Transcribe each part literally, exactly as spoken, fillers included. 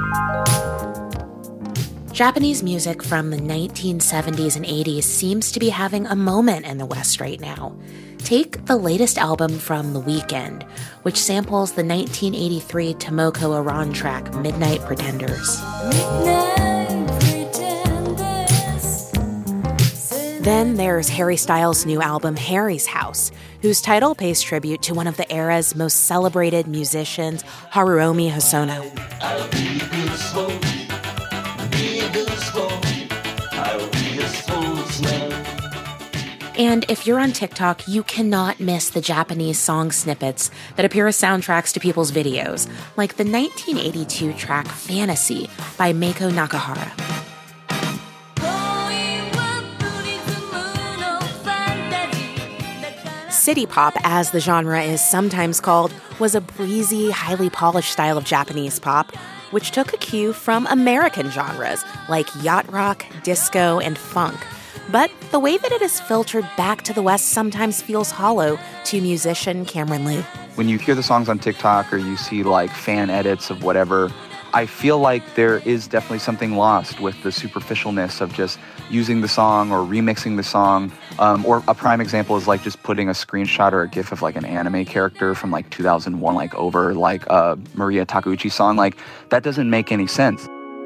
Japanese music from the nineteen seventies and eighties seems to be having a moment in the West right now. Take the latest album from The Weeknd, which samples the nineteen eighty-three Tomoko Aran track Midnight Pretenders. Midnight Pretenders. Then there's Harry Styles' new album Harry's House, whose title pays tribute to one of the era's most celebrated musicians, Haruomi Hosono. And if you're on TikTok, you cannot miss the Japanese song snippets that appear as soundtracks to people's videos, like the nineteen eighty-two track Fantasy by Meiko Nakahara. City pop, as the genre is sometimes called, was a breezy, highly polished style of Japanese pop, which took a cue from American genres like yacht rock, disco, and funk. But the way that it is filtered back to the West sometimes feels hollow to musician Cameron Liu. When you hear the songs on TikTok or you see like fan edits of whatever, I feel like there is definitely something lost with the superficialness of just using the song or remixing the song. Um, or a prime example is like just putting a screenshot or a gif of like an anime character from like two thousand one, like over like a Maria Takeuchi song. Like that doesn't make any sense.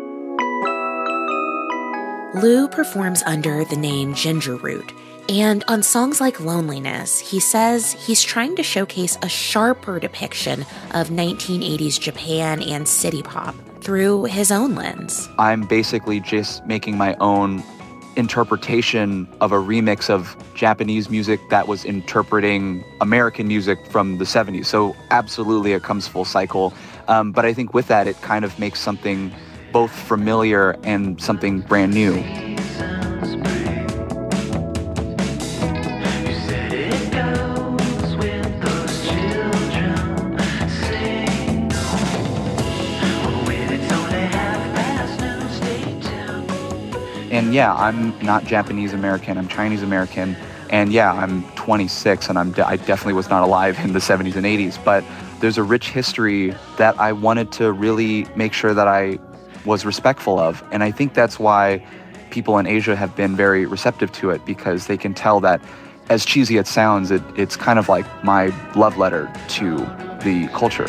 Liu performs under the name Ginger Root, and on songs like Loneliness, he says he's trying to showcase a sharper depiction of nineteen eighties Japan and city pop through his own lens. I'm basically just making my own interpretation of a remix of Japanese music that was interpreting American music from the seventies. So absolutely it comes full cycle. Um, but I think with that, it kind of makes something both familiar and something brand new. And yeah, I'm not Japanese American, I'm Chinese American. And yeah, I'm twenty-six and I'm de- I definitely was not alive in the seventies and eighties. But there's a rich history that I wanted to really make sure that I was respectful of. And I think that's why people in Asia have been very receptive to it, because they can tell that as cheesy it sounds, it, it's kind of like my love letter to the culture.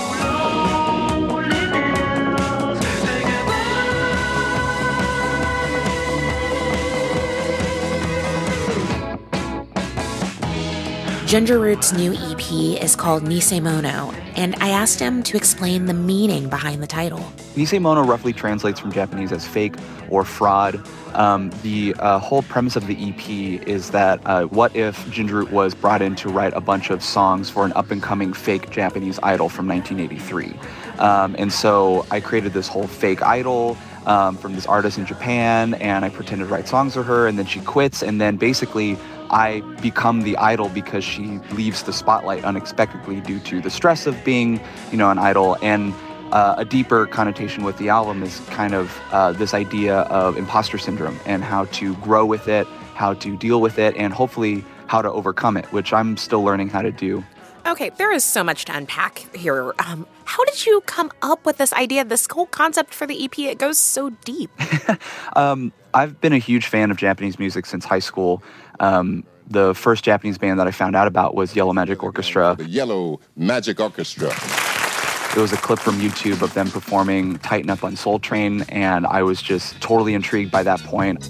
Ginger Root's new E P is called Nisemono, and I asked him to explain the meaning behind the title. Nisemono roughly translates from Japanese as fake or fraud. Um, the uh, whole premise of the E P is that uh, what if Ginger Root was brought in to write a bunch of songs for an up-and-coming fake Japanese idol from nineteen eighty-three. Um, and so I created this whole fake idol um, from this artist in Japan, and I pretended to write songs for her, and then she quits, and then basically I become the idol because she leaves the spotlight unexpectedly due to the stress of being, you know, an idol. And uh, a deeper connotation with the album is kind of uh, this idea of imposter syndrome and how to grow with it, how to deal with it, and hopefully how to overcome it, which I'm still learning how to do. Okay, there is so much to unpack here. Um, how did you come up with this idea, this whole concept for the E P? It goes so deep. um, I've been a huge fan of Japanese music since high school. Um, the first Japanese band that I found out about was Yellow Magic Orchestra. The Yellow Magic Orchestra. There was a clip from YouTube of them performing Tighten Up on Soul Train, and I was just totally intrigued by that point.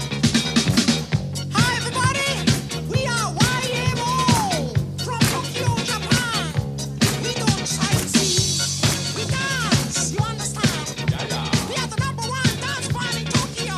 Hi, everybody! We are Y M O from Tokyo, Japan. We don't sightsee. We dance, you understand? We are the number one dance band in Tokyo.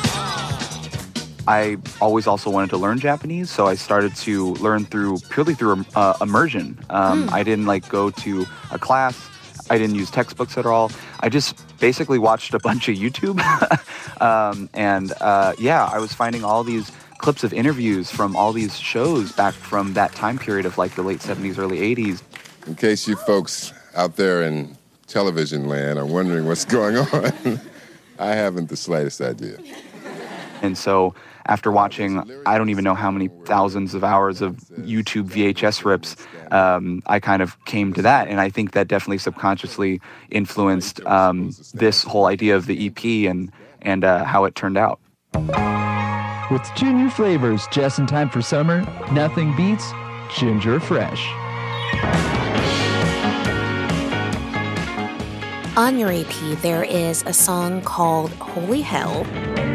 I always also wanted to learn Japanese, so I started to learn through purely through uh, immersion. Um, mm. I didn't like go to a class. I didn't use textbooks at all. I just basically watched a bunch of YouTube. um, and uh, yeah, I was finding all these clips of interviews from all these shows back from that time period of like the late seventies, early eighties. In case you folks out there in television land are wondering what's going on, I haven't the slightest idea. And so after watching, I don't even know how many thousands of hours of YouTube V H S rips, um, I kind of came to that. And I think that definitely subconsciously influenced um, this whole idea of the E P and, and uh, how it turned out. With two new flavors just in time for summer, nothing beats Ginger Fresh. On your E P, there is a song called Holy Hell.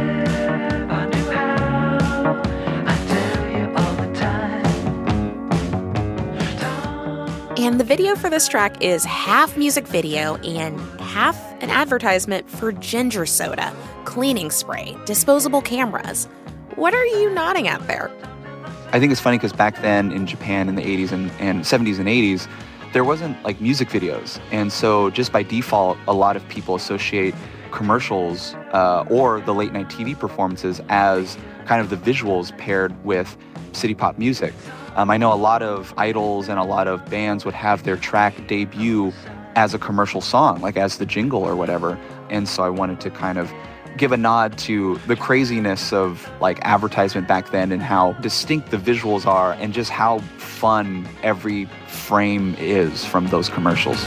And the video for this track is half music video and half an advertisement for ginger soda, cleaning spray, disposable cameras. What are you nodding at there? I think it's funny because back then in Japan in the eighties and, and seventies and eighties, there wasn't like music videos. And so just by default, a lot of people associate commercials uh, or the late night T V performances as kind of the visuals paired with city pop music. Um, I know a lot of idols and a lot of bands would have their track debut as a commercial song, like as the jingle or whatever. And so I wanted to kind of give a nod to the craziness of like advertisement back then and how distinct the visuals are and just how fun every frame is from those commercials.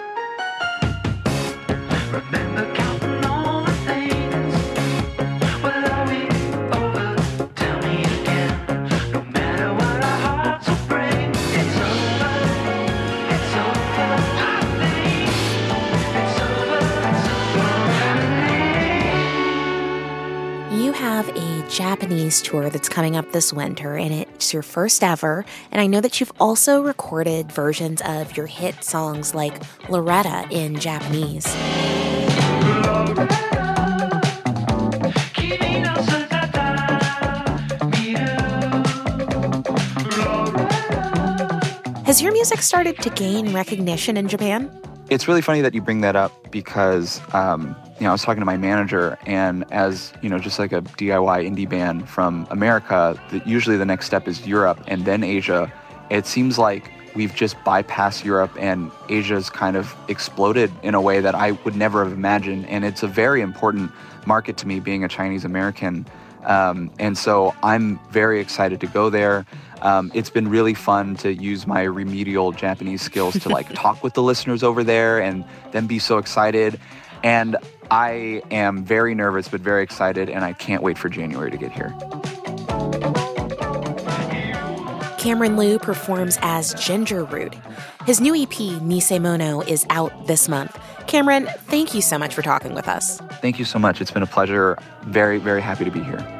Japanese tour that's coming up this winter, and it's your first ever. And I know that you've also recorded versions of your hit songs like Loretta in Japanese. Has your music started to gain recognition in Japan? It's really funny that you bring that up because, um, you know, I was talking to my manager, and as, you know, just like a D I Y indie band from America, the, usually the next step is Europe and then Asia. It seems like we've just bypassed Europe and Asia's kind of exploded in a way that I would never have imagined. And it's a very important market to me, being a Chinese American. Um, and so I'm very excited to go there. Um, it's been really fun to use my remedial Japanese skills to like talk with the listeners over there and then be so excited. And I am very nervous, but very excited, and I can't wait for January to get here. Cameron Liu performs as Ginger Root. His new E P, Nisemono, is out this month. Cameron, thank you so much for talking with us. Thank you so much. It's been a pleasure. Very, very happy to be here.